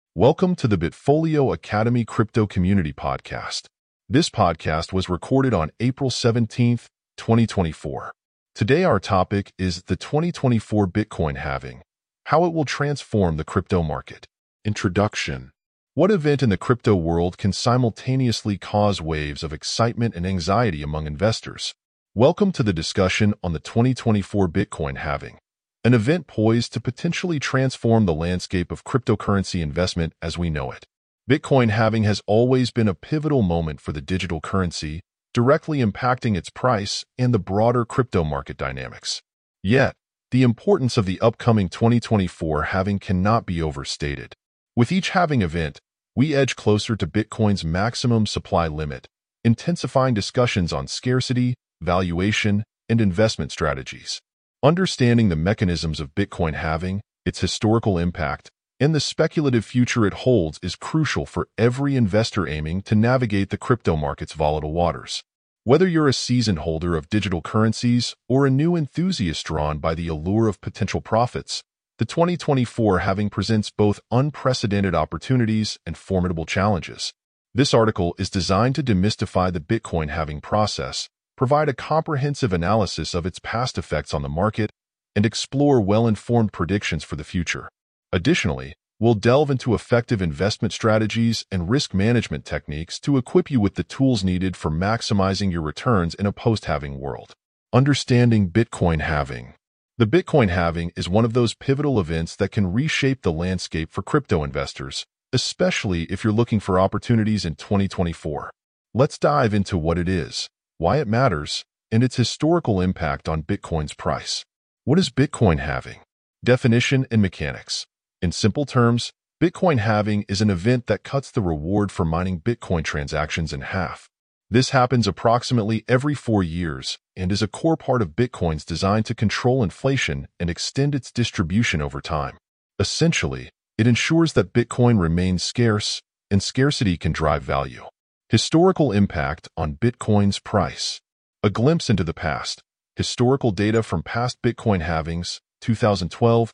Welcome to the Bitfolio Academy Crypto Community Podcast. This podcast was recorded on April 17th, 2024. Today our topic is the 2024 Bitcoin halving, how it will transform the crypto market. Introduction. What event in the crypto world can simultaneously cause waves of excitement and anxiety among investors? Welcome to the discussion on the 2024 Bitcoin halving, an event poised to potentially transform the landscape of cryptocurrency investment as we know it. Bitcoin halving has always been a pivotal moment for the digital currency, directly impacting its price and the broader crypto market dynamics. Yet, the importance of the upcoming 2024 halving cannot be overstated. With each halving event, we edge closer to Bitcoin's maximum supply limit, intensifying discussions on scarcity, valuation, and investment strategies. Understanding the mechanisms of Bitcoin halving, its historical impact, and the speculative future it holds is crucial for every investor aiming to navigate the crypto market's volatile waters. Whether you're a seasoned holder of digital currencies or a new enthusiast drawn by the allure of potential profits, the 2024 halving presents both unprecedented opportunities and formidable challenges. This article is designed to demystify the Bitcoin halving process, provide a comprehensive analysis of its past effects on the market, and explore well-informed predictions for the future. Additionally, we'll delve into effective investment strategies and risk management techniques to equip you with the tools needed for maximizing your returns in a post-halving world. Understanding Bitcoin halving. The Bitcoin halving is one of those pivotal events that can reshape the landscape for crypto investors, especially if you're looking for opportunities in 2024. Let's dive into what it is, why it matters, and its historical impact on Bitcoin's price. What is Bitcoin halving? Definition and mechanics. In simple terms, Bitcoin halving is an event that cuts the reward for mining Bitcoin transactions in half. This happens approximately every 4 years and is a core part of Bitcoin's design to control inflation and extend its distribution over time. Essentially, it ensures that Bitcoin remains scarce, and scarcity can drive value. Historical impact on Bitcoin's price. A glimpse into the past. Historical data from past Bitcoin halvings, 2012,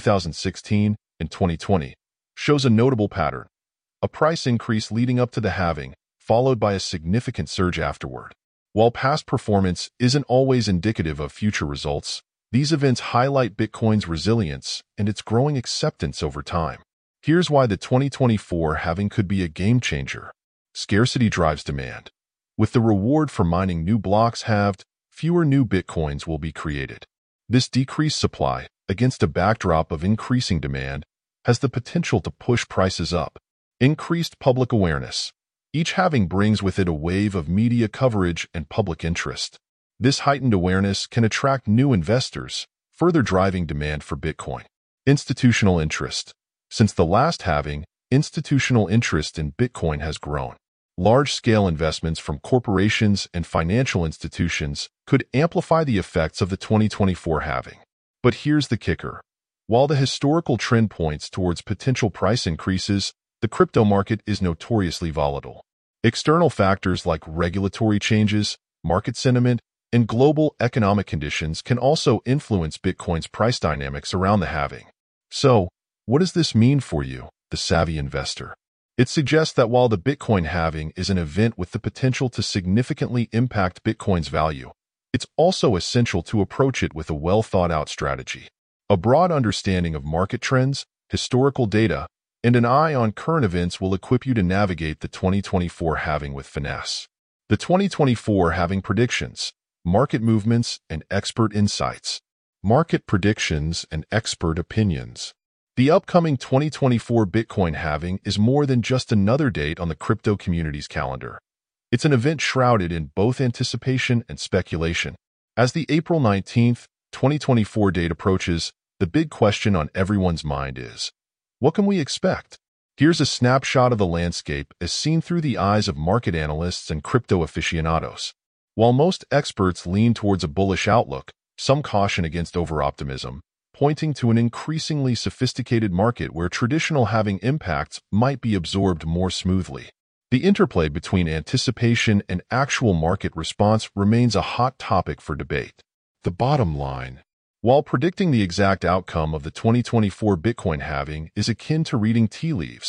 2016, and 2020, shows a notable pattern. A price increase leading up to the halving, followed by a significant surge afterward. While past performance isn't always indicative of future results, these events highlight Bitcoin's resilience and its growing acceptance over time. Here's why the 2024 halving could be a game changer. Scarcity drives demand. With the reward for mining new blocks halved, fewer new Bitcoins will be created. This decreased supply, against a backdrop of increasing demand, has the potential to push prices up. Increased public awareness. Each halving brings with it a wave of media coverage and public interest. This heightened awareness can attract new investors, further driving demand for Bitcoin. Institutional interest. Since the last halving, institutional interest in Bitcoin has grown. Large-scale investments from corporations and financial institutions could amplify the effects of the 2024 halving. But here's the kicker. While the historical trend points towards potential price increases, the crypto market is notoriously volatile. External factors like regulatory changes, market sentiment, and global economic conditions can also influence Bitcoin's price dynamics around the halving. So, what does this mean for you, the savvy investor? It suggests that while the Bitcoin halving is an event with the potential to significantly impact Bitcoin's value, it's also essential to approach it with a well-thought-out strategy. A broad understanding of market trends, historical data, and an eye on current events will equip you to navigate the 2024 halving with finesse. The 2024 halving predictions, market movements, and expert insights. Market predictions and expert opinions. The upcoming 2024 Bitcoin halving is more than just another date on the crypto community's calendar. It's an event shrouded in both anticipation and speculation. As the April 19th, 2024 date approaches, the big question on everyone's mind is, what can we expect? Here's a snapshot of the landscape as seen through the eyes of market analysts and crypto aficionados. While most experts lean towards a bullish outlook, some caution against over-optimism, pointing to an increasingly sophisticated market where traditional halving impacts might be absorbed more smoothly. The interplay between anticipation and actual market response remains a hot topic for debate. The bottom line. While predicting the exact outcome of the 2024 Bitcoin halving is akin to reading tea leaves,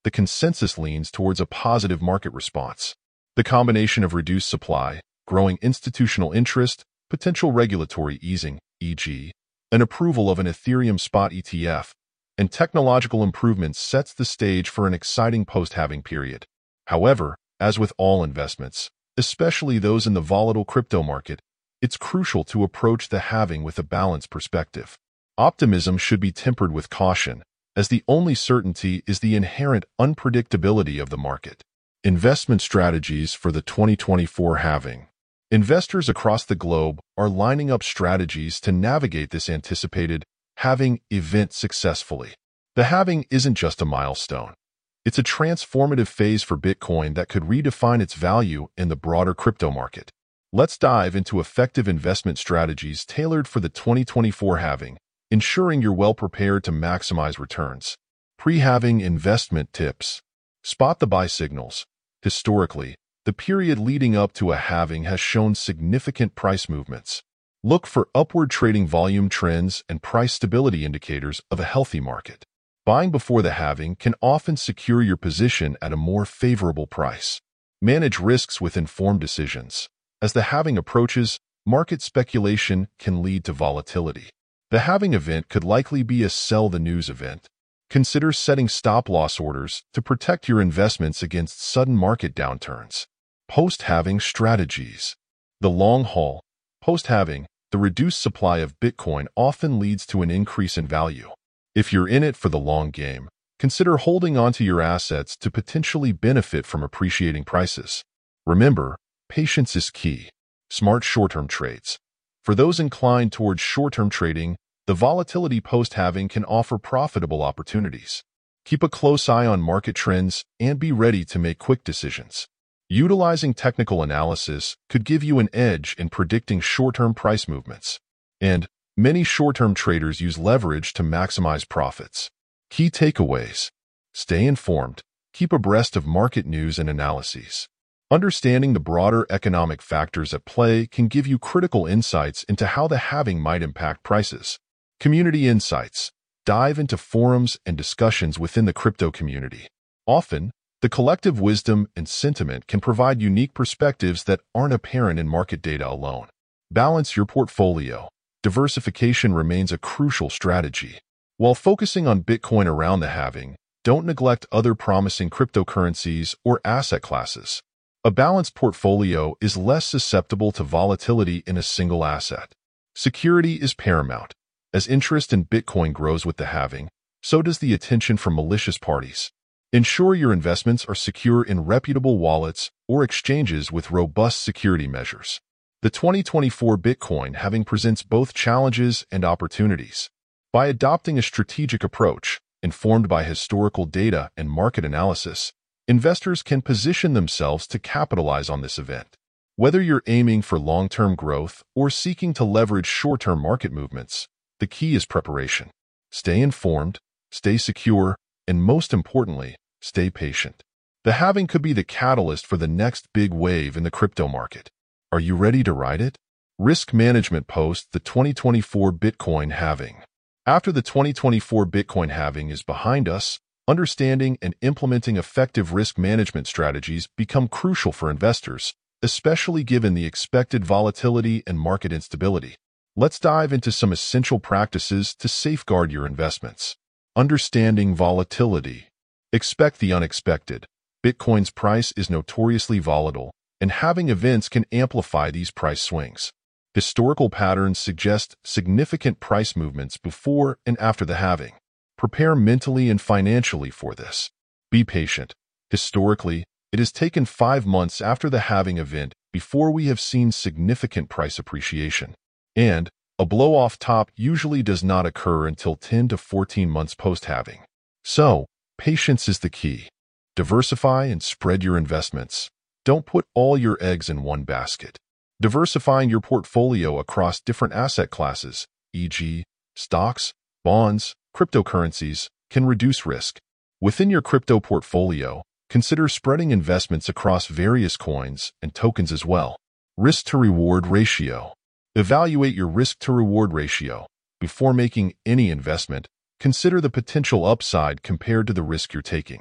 the consensus leans towards a positive market response. The combination of reduced supply, growing institutional interest, potential regulatory easing, e.g., an approval of an Ethereum spot ETF, and technological improvements sets the stage for an exciting post-halving period. However, as with all investments, especially those in the volatile crypto market, it's crucial to approach the halving with a balanced perspective. Optimism should be tempered with caution, as the only certainty is the inherent unpredictability of the market. Investment strategies for the 2024 halving. Investors across the globe are lining up strategies to navigate this anticipated halving event successfully. The halving isn't just a milestone. It's a transformative phase for Bitcoin that could redefine its value in the broader crypto market. Let's dive into effective investment strategies tailored for the 2024 halving, ensuring you're well prepared to maximize returns. Pre-halving investment tips. Spot the buy signals. Historically, the period leading up to a halving has shown significant price movements. Look for upward trading volume trends and price stability indicators of a healthy market. Buying before the halving can often secure your position at a more favorable price. Manage risks with informed decisions. As the halving approaches, market speculation can lead to volatility. The halving event could likely be a sell the news event. Consider setting stop-loss orders to protect your investments against sudden market downturns. Post-halving strategies. The long haul. Post-halving, the reduced supply of Bitcoin often leads to an increase in value. If you're in it for the long game, consider holding onto your assets to potentially benefit from appreciating prices. Remember, patience is key. Smart short-term trades. For those inclined towards short-term trading, the volatility post-halving can offer profitable opportunities. Keep a close eye on market trends and be ready to make quick decisions. Utilizing technical analysis could give you an edge in predicting short-term price movements. And many short-term traders use leverage to maximize profits. Key takeaways. Stay informed. Keep abreast of market news and analyses. Understanding the broader economic factors at play can give you critical insights into how the halving might impact prices. Community insights. Dive into forums and discussions within the crypto community. Often, the collective wisdom and sentiment can provide unique perspectives that aren't apparent in market data alone. Balance your portfolio. Diversification remains a crucial strategy. While focusing on Bitcoin around the halving, don't neglect other promising cryptocurrencies or asset classes. A balanced portfolio is less susceptible to volatility in a single asset. Security is paramount. As interest in Bitcoin grows with the halving, so does the attention from malicious parties. Ensure your investments are secure in reputable wallets or exchanges with robust security measures. The 2024 Bitcoin halving presents both challenges and opportunities. By adopting a strategic approach, informed by historical data and market analysis, investors can position themselves to capitalize on this event. Whether you're aiming for long-term growth or seeking to leverage short-term market movements, the key is preparation. Stay informed, stay secure, and most importantly, stay patient. The halving could be the catalyst for the next big wave in the crypto market. Are you ready to ride it? Risk Management Post the 2024 Bitcoin halving. After the 2024 Bitcoin halving is behind us, understanding and implementing effective risk management strategies become crucial for investors, especially given the expected volatility and market instability. Let's dive into some essential practices to safeguard your investments. Understanding volatility. Expect the unexpected. Bitcoin's price is notoriously volatile, and halving events can amplify these price swings. Historical patterns suggest significant price movements before and after the halving. Prepare mentally and financially for this. Be patient. Historically, it has taken 5 months after the halving event before we have seen significant price appreciation. And a blow-off top usually does not occur until 10 to 14 months post-halving. So, patience is the key. Diversify and spread your investments. Don't put all your eggs in one basket. Diversifying your portfolio across different asset classes, e.g., stocks, bonds, cryptocurrencies, can reduce risk. Within your crypto portfolio, consider spreading investments across various coins and tokens as well. Risk-to-reward ratio. Evaluate your risk-to-reward ratio. Before making any investment, consider the potential upside compared to the risk you're taking.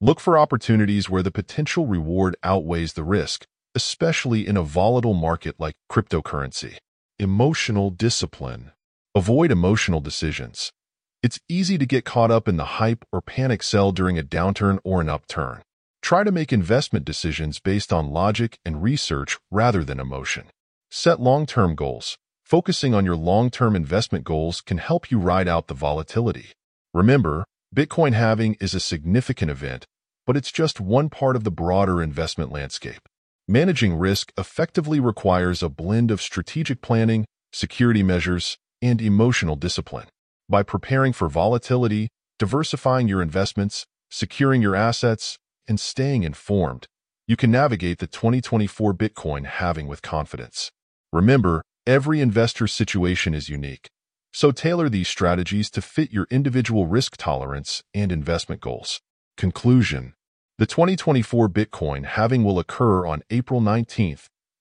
Look for opportunities where the potential reward outweighs the risk, especially in a volatile market like cryptocurrency. Emotional discipline. Avoid emotional decisions. It's easy to get caught up in the hype or panic sell during a downturn or an upturn. Try to make investment decisions based on logic and research rather than emotion. Set long-term goals. Focusing on your long-term investment goals can help you ride out the volatility. Remember, Bitcoin halving is a significant event, but it's just one part of the broader investment landscape. Managing risk effectively requires a blend of strategic planning, security measures, and emotional discipline. By preparing for volatility, diversifying your investments, securing your assets, and staying informed, you can navigate the 2024 Bitcoin halving with confidence. Remember, every investor's situation is unique, so tailor these strategies to fit your individual risk tolerance and investment goals. Conclusion. The 2024 Bitcoin halving will occur on April 19,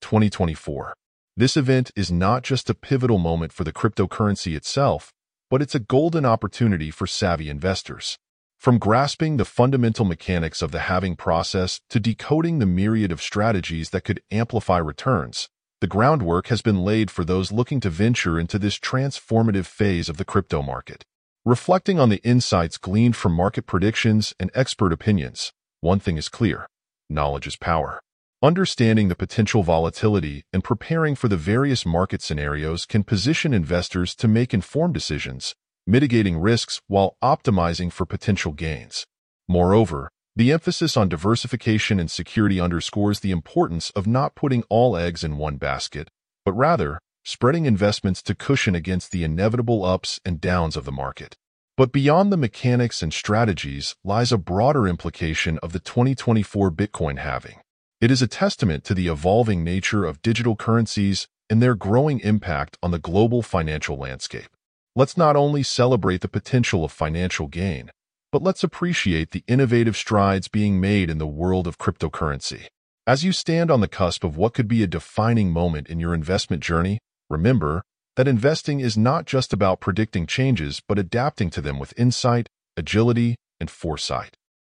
2024. This event is not just a pivotal moment for the cryptocurrency itself, but it's a golden opportunity for savvy investors. From grasping the fundamental mechanics of the halving process to decoding the myriad of strategies that could amplify returns, the groundwork has been laid for those looking to venture into this transformative phase of the crypto market. Reflecting on the insights gleaned from market predictions and expert opinions, one thing is clear: knowledge is power. Understanding the potential volatility and preparing for the various market scenarios can position investors to make informed decisions, mitigating risks while optimizing for potential gains. Moreover, the emphasis on diversification and security underscores the importance of not putting all eggs in one basket, but rather spreading investments to cushion against the inevitable ups and downs of the market. But beyond the mechanics and strategies lies a broader implication of the 2024 Bitcoin halving. It is a testament to the evolving nature of digital currencies and their growing impact on the global financial landscape. Let's not only celebrate the potential of financial gain, but let's appreciate the innovative strides being made in the world of cryptocurrency. As you stand on the cusp of what could be a defining moment in your investment journey, remember that investing is not just about predicting changes but adapting to them with insight, agility, and foresight.